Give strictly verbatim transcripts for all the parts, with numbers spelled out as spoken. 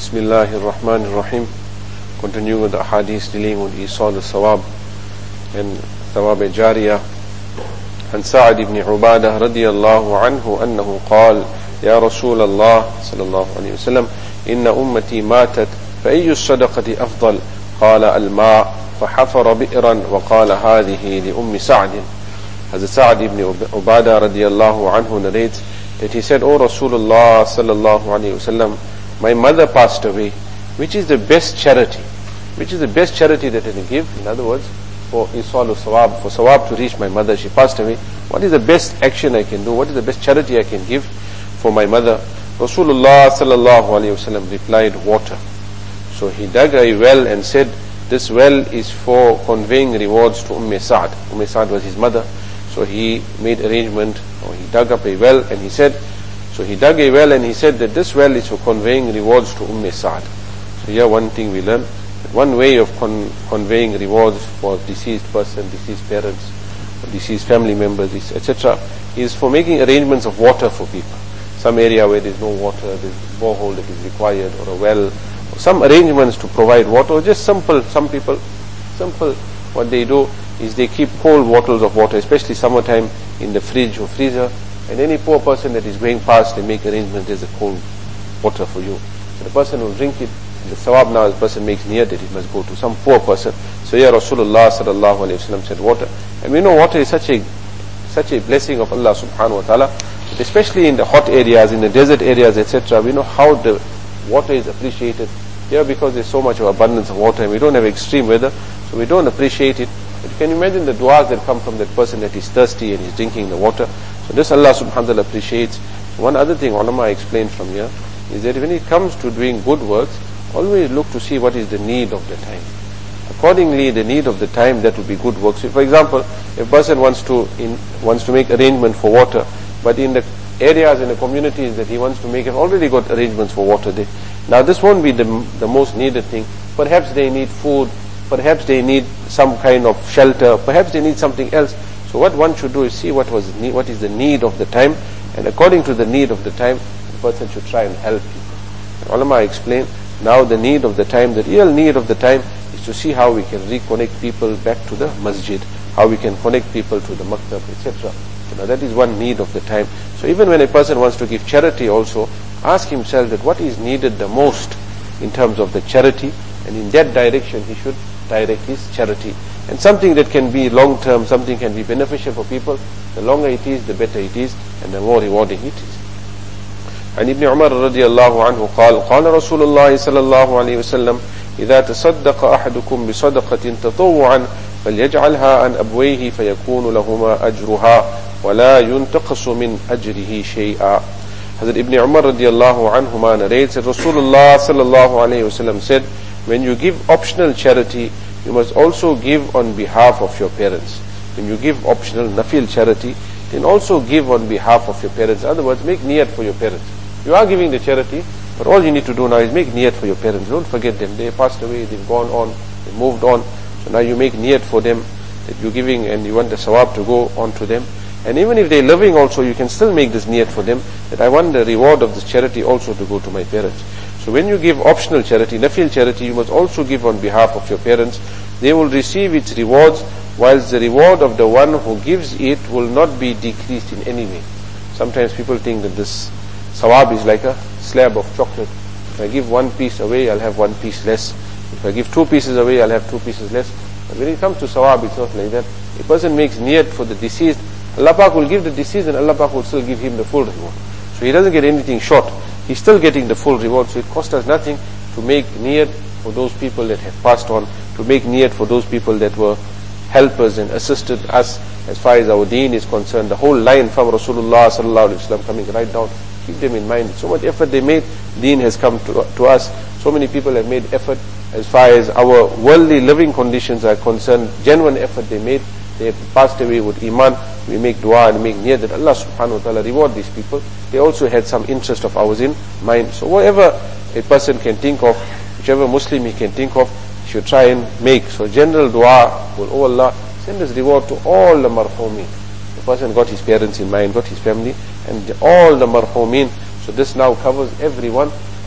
Bismillahir Rahmanir Rahim. Continuing with the hadith dealing with Isal al-Sawab and Thawab al-Jariyah. عن سعد بن عبادة رضي الله عنه أنه قال يا رسول الله صلى الله عليه وسلم إن أمتي ماتت فأي الصدقة أفضل قال الماء فحفر بئرا وقال هذه لأم سعد. Hazrat Sa'd ibn Ubadah radiallahu anhu narrates that he said, O Rasulullah sallallahu alayhi wasallam, my mother passed away. Which is the best charity? Which is the best charity that I can give? In other words, for Isalu Sawab, for Sawab to reach my mother, she passed away. What is the best action I can do? What is the best charity I can give for my mother? Rasulullah sallallahu alayhi wasallam replied, water. So he dug a well and said, this well is for conveying rewards to Umm Sa'd. Umm Sa'd was his mother. So he made arrangement, or he dug up a well and he said, so he dug a well and he said that this well is for conveying rewards to Umm Sa'd. So here one thing we learn, that one way of con conveying rewards for deceased person, deceased parents, or deceased family members, et cetera, is for making arrangements of water for people. Some area where there is no water, there is a borehole that is required, or a well, or some arrangements to provide water, or just simple, some people, simple, what they do is they keep cold bottles of water, especially summertime, in the fridge or freezer, and any poor person that is going past, they make arrangements, there's a cold water for you. So the person will drink it, and the sawab now, the person makes niyat that it must go to some poor person. So here Rasulullah sallallahu alayhi wa sallam said water. And we know water is such a such a blessing of Allah subhanahu wa ta'ala, but especially in the hot areas, in the desert areas, et cetera, we know how the water is appreciated. Here because there's so much of abundance of water and we don't have extreme weather, so we don't appreciate it. But you can imagine the du'as that come from that person that is thirsty and is drinking the water. So this Allah subhanahu wa ta'ala appreciates. One other thing ulama explained from here is that when it comes to doing good works, always look to see what is the need of the time. Accordingly, the need of the time, that will be good works. So for example, if a person wants to in, wants to make arrangement for water, but in the areas and the communities that he wants to make have already got arrangements for water there. Now this won't be the, the most needed thing. Perhaps they need food, perhaps they need some kind of shelter, perhaps they need something else. So what one should do is see what was need, what is the need of the time, and according to the need of the time, the person should try and help people. And ulama explain, now the need of the time, the real need of the time is to see how we can reconnect people back to the masjid, how we can connect people to the maktab, et cetera. So now that is one need of the time. So even when a person wants to give charity also, ask himself that what is needed the most in terms of the charity, and in that direction he should direct his charity. And something that can be long term, something can be beneficial for people, the longer it is, the better it is, and the more rewarding it is. عن ابن عمر رضي الله عنه قال قال رسول الله صلى الله عليه وسلم إذا تصدق أحدكم بصدقة تطوعا فليجعلها عن أبويه فيكون لهما أجرها ولا ينتقص من أجره شيئا. Hazrat Ibn Umar radiallahu anhuma narrates that Rasulullah sallallahu alayhi wasallam said, when you give optional charity, you must also give on behalf of your parents. When you give optional nafil charity, then also give on behalf of your parents. In other words, make niyat for your parents. You are giving the charity, but all you need to do now is make niyat for your parents. Don't forget them. They passed away, they've gone on, they moved on. So now you make niyat for them, that you're giving and you want the sawab to go on to them. And even if they're living also, you can still make this niyat for them, that I want the reward of this charity also to go to my parents. So when you give optional charity, nafil charity, you must also give on behalf of your parents. They will receive its rewards, whilst the reward of the one who gives it will not be decreased in any way. Sometimes people think that this sawab is like a slab of chocolate. If I give one piece away, I'll have one piece less. If I give two pieces away, I'll have two pieces less. But when it comes to sawab, it's not like that. A person makes niyat for the deceased, Allah Pak will give the deceased and Allah Pak will still give him the full reward. So he doesn't get anything short. He's still getting the full reward. So it costs us nothing to make niyat for those people that have passed on, to make niyat for those people that were helpers and assisted us as far as our deen is concerned. The whole line from Rasulullah sallallahu alaihi wasallam coming right down, keep them in mind. So much effort they made, deen has come to, to us. So many people have made effort as far as our worldly living conditions are concerned. Genuine effort they made. They have passed away with iman. We make dua and make niyat that Allah subhanahu wa ta'ala reward these people. They also had some interest of ours in mind. So whatever a person can think of, whichever Muslim he can think of, he should try and make. So general dua will, oh Allah, send us reward to all the marhumin. The person got his parents in mind, got his family, and all the marhumin. So this now covers everyone. And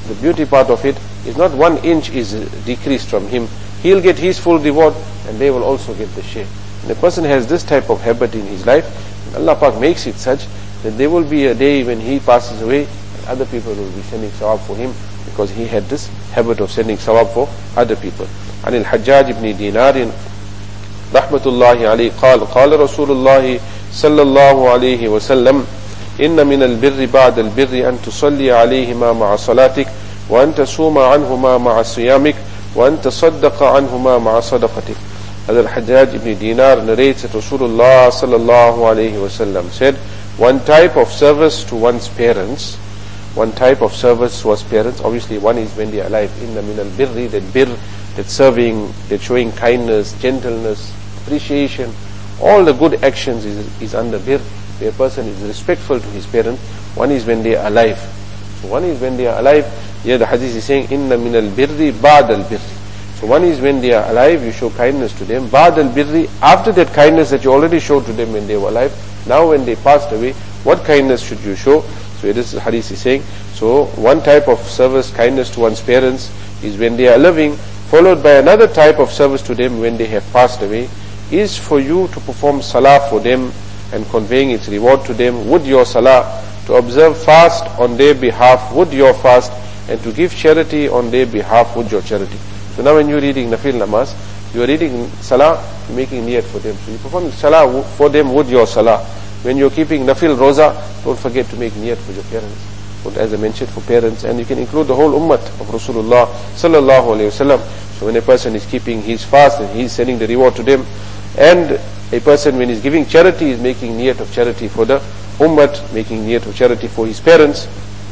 the beauty part of it is not one inch is decreased from him. He'll get his full reward and they will also get the share. And a person has this type of habit in his life, and Allah Pak makes it such that there will be a day when he passes away and other people will be sending sawab for him, because he had this habit of sending sawab for other people. عن الحجاج بن دينار رحمة الله عليه قال قال رسول الله صلى الله عليه وسلم إن من البر بعد البر أن تصلي عليهما مع صلاتك وأن تصوم عنهما مع صيامك وأن تصدق عنهما مع صدقتك. Hazrat Hajjaj ibn Dinar narrates that Rasulullah sallallahu alayhi wasallam said, one type of service to one's parents, one type of service to one's parents, obviously one is when they are alive. Inna min al-birri, that bir, that serving, that showing kindness, gentleness, appreciation, all the good actions is, is under bir. Where a person is respectful to his parents, one is when they are alive. So one is when they are alive. Here the hadith is saying, Inna min al-birri ba'd al-birri. So one is when they are alive, you show kindness to them. Ba'd al-birri, after that kindness that you already showed to them when they were alive, now when they passed away, what kindness should you show? So this hadith is saying, so one type of service, kindness to one's parents, is when they are living, followed by another type of service to them when they have passed away, is for you to perform salah for them and conveying its reward to them with your salah, to observe fast on their behalf with your fast, and to give charity on their behalf with your charity. So now when you're reading nafil namaz, you're reading salah, you're making niyat for them. So you perform salah for them with your salah. When you're keeping nafil roza, don't forget to make niyat for your parents. But as I mentioned, for parents, and you can include the whole ummah of Rasulullah sallallahu alayhi wasallam. So when a person is keeping his fast and he's sending the reward to them, and a person when he's giving charity is making niyat of charity for the ummah, making niyat of charity for his parents.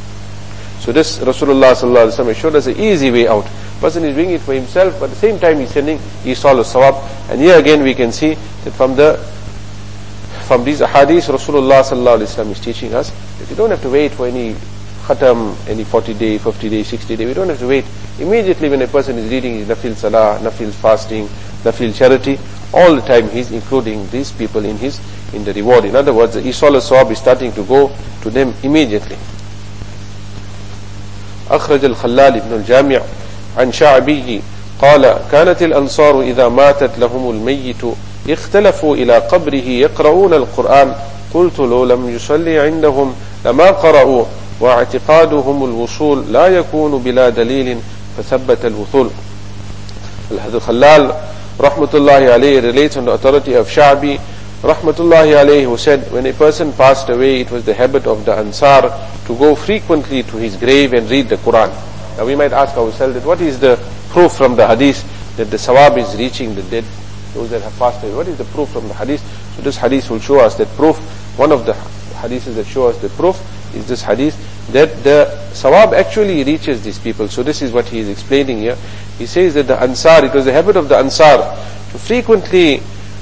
So this Rasulullah sallallahu alaihi wasallam showed us an easy way out. Person is doing it for himself, but at the same time he's sending isal al-sawab. And here again we can see that from the from these ahadith, Rasulullah sallallahu alaihi wasallam is teaching us that you don't have to wait for any khatam, any forty day, fifty day, sixty day. We don't have to wait. Immediately when a person is reading his nafil salah, nafil fasting, nafil charity, all the time he's including these people in his in the reward. In other words, the isal al-sawab is starting to go to them immediately. أخرج الخلال ابن الجامع عن شعبي قال كانت الأنصار إذا ماتت لهم الميت اختلفوا إلى قبره يقرؤون القرآن قلت لو لم يصلي عندهم لما قرأوا واعتقادهم الوصول لا يكون بلا دليل فثبت الوصول. Al-Khalal rahmatullahi alayhi relates on the authority of Sha'bi rahmatullahi alayhi, who said when a person passed away, it was the habit of the Ansar to go frequently to his grave and read the Quran. Now we might ask ourselves that what is the proof from the hadith that the sawab is reaching the dead, those that have passed away? What is the proof from the hadith? So this hadith will show us that proof. One of the hadiths that show us the proof is this hadith that the sawab actually reaches these people. So this is what he is explaining here. He says that the Ansar, it was the habit of the Ansar to frequently,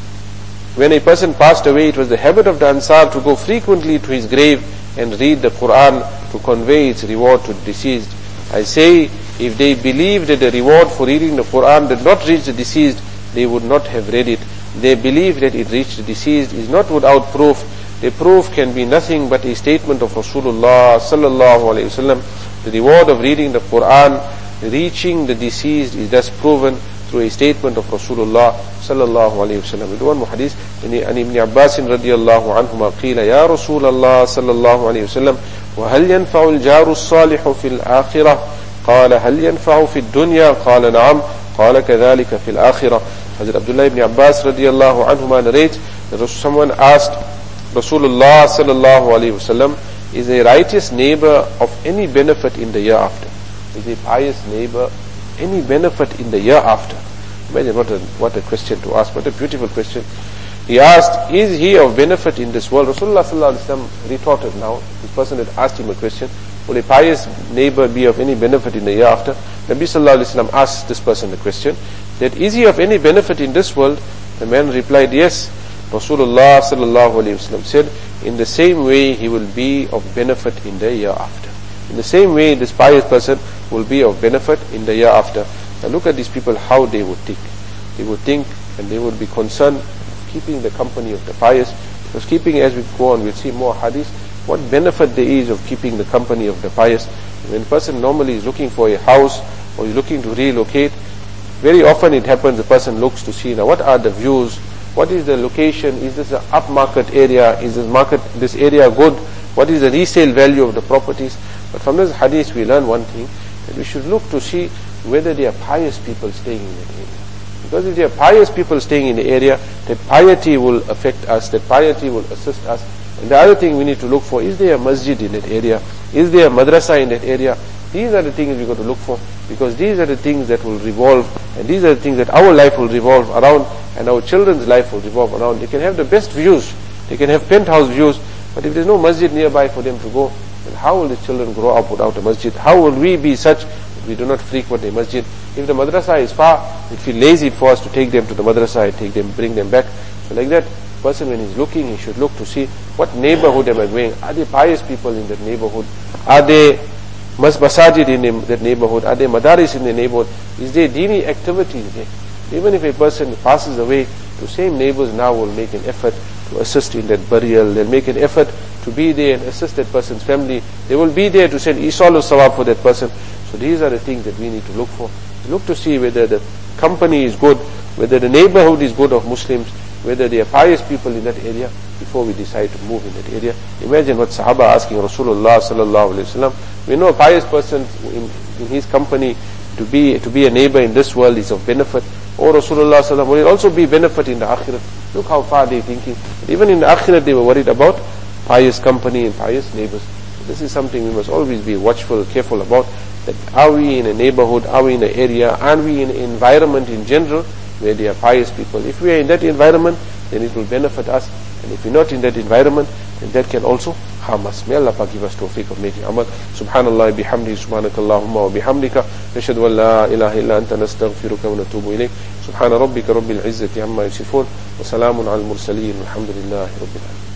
when a person passed away, it was the habit of the Ansar to go frequently to his grave and read the Quran to convey its reward to the deceased. I say, if they believed that the reward for reading the Quran did not reach the deceased, they would not have read it. They believe that it reached the deceased is not without proof. The proof can be nothing but a statement of Rasulullah sallallahu alaihi wasallam. The reward of reading the Quran reaching the deceased is thus proven through a statement of Rasulullah sallallahu alaihi wasallam. We do one more hadith. عن ابن عباس رضي الله عنهما قيل يا رسول الله صلى الله عليه وسلم وهل ينفع الجار الصالح في الآخرة؟ قال هل ينفع في الدنيا؟ قال نعم. قال كذلك في الآخرة. Hazrat Abdullah ibn Abbas radiallahu anhuma narrates that someone asked Rasulullah sallallahu alaihi wasallam, is a righteous neighbor of any benefit in the year after? Is a pious neighbor any benefit in the year after? Imagine what a, what a question to ask, what a beautiful question. He asked, is he of benefit in this world? Rasulullah sallallahu alaihi wasallam retorted now, the person had asked him a question, will a pious neighbor be of any benefit in the year after? Nabi sallallahu alaihi wasallam asked this person the question, that is he of any benefit in this world? The man replied, yes. Rasulullah sallallahu alaihi wasallam said, in the same way he will be of benefit in the year after. In the same way this pious person will be of benefit in the year after. Now look at these people, how they would think. They would think and they would be concerned keeping the company of the pious. Because keeping, as we go on, we'll see more hadith, what benefit there is of keeping the company of the pious. When a person normally is looking for a house or is looking to relocate, very often it happens the person looks to see now what are the views, what is the location, is this an upmarket area, is this market, this area good, what is the resale value of the properties. But from this hadith we learn one thing, that we should look to see whether there are pious people staying in that area. Because if there are pious people staying in the area, that piety will affect us, that piety will assist us. And the other thing we need to look for, is there a masjid in that area? Is there a madrasa in that area? These are the things we've got to look for, because these are the things that will revolve, and these are the things that our life will revolve around, and our children's life will revolve around. They can have the best views, they can have penthouse views, but if there's no masjid nearby for them to go, then how will the children grow up without a masjid? How will we be such that we do not frequent a masjid? If the madrasa is far, it feel lazy for us to take them to the madrasa and take them, bring them back. So like that, person when he's looking, he should look to see what neighborhood am I going. Are there pious people in that neighborhood? Are there masajid in that neighborhood? Are there madaris in the neighborhood? Is there dini activities there? Even if a person passes away, the same neighbors now will make an effort to assist in that burial. They'll make an effort to be there and assist that person's family. They will be there to send isalu sawab for that person. So these are the things that we need to look for. Look to see whether the company is good, whether the neighborhood is good of Muslims, whether there are pious people in that area, before we decide to move in that area. Imagine what Sahaba asking Rasulullah sallallahu alaihi wasallam. We know a pious person in, in his company to be to be a neighbor in this world is of benefit. Or Rasulullah sallallahu alaihi wasallam will it also be benefit in the akhirat. Look how far they're thinking. But even in the akhirat they were worried about pious company and pious neighbors. So this is something we must always be watchful, careful about. That are we in a neighborhood, are we in an area, are we in an environment in general where there are pious people? If we are in that environment, then it will benefit us. And if we're not in that environment, then that can also harm us. May Allah give us tawfiq of making amal. Subhanallah bihamdi, subhanakallahumma wa bihamdika, nashhadu an la ilaha illa anta nastaghfiruka wa natubu ilayk. Subhana rabbika rabbil izzati amma yasifun, wa salamun al mursaleen, walhamdulillahi rabbil alamin.